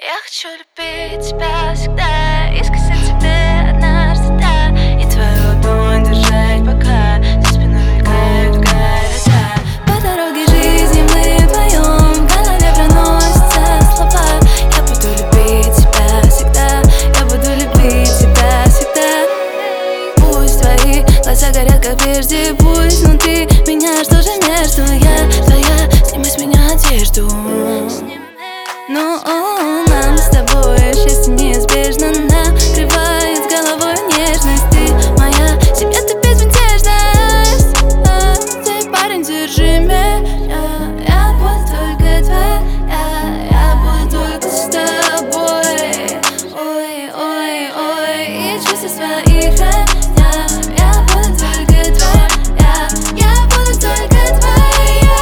Я хочу любить тебя всегда и сказать тебе однажды да, и твою ладонь держать, пока за спиной мелькают города. По дороге жизни мы вдвоем, в голове проносятся слова. Я буду любить тебя всегда, я буду любить тебя всегда. Пусть твои глаза горят как прежде, пусть внутри меня что-то между. Я твоя, сними с меня одежду. Ну, нам с тобой счастье неизбежно накрывает с головой нежность. Ты моя, себе ты безмятежность. Ты, парень, держи меня. Я буду только твоя, я буду только с тобой. Ой, ой, ой, и чувства своих храня. Я буду только твоя, я буду только твоя.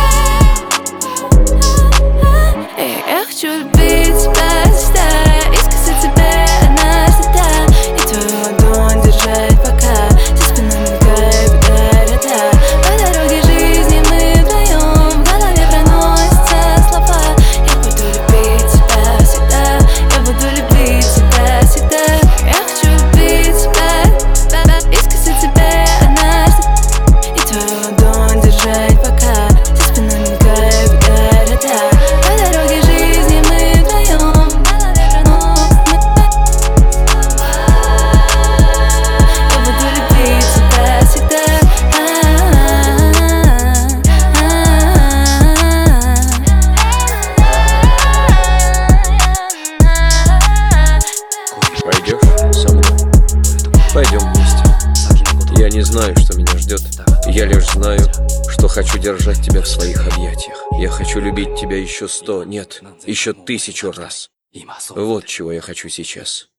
Я хочу любить тебя всегда и сказать тебе однажды да, и твою ладонь держать, пока за спиной мелькают города. По дороге жизни мы вдвоем, в голове проносятся слова. Я буду любить тебя всегда, я буду любить тебя всегда. Я хочу любить тебя и сказать тебе однажды, и твою ладонь держать, пока за спиной мелькают города. По дороге жизни мы вдвоем, в голове проносятся слова. Я буду любить тебя всегда. Пойдешь со мной? Пойдем вместе. Я не знаю, что меня ждет. Я лишь знаю, что хочу держать тебя в своих объятиях. Я хочу любить тебя еще 100, нет, еще 1000 раз. Вот чего я хочу сейчас.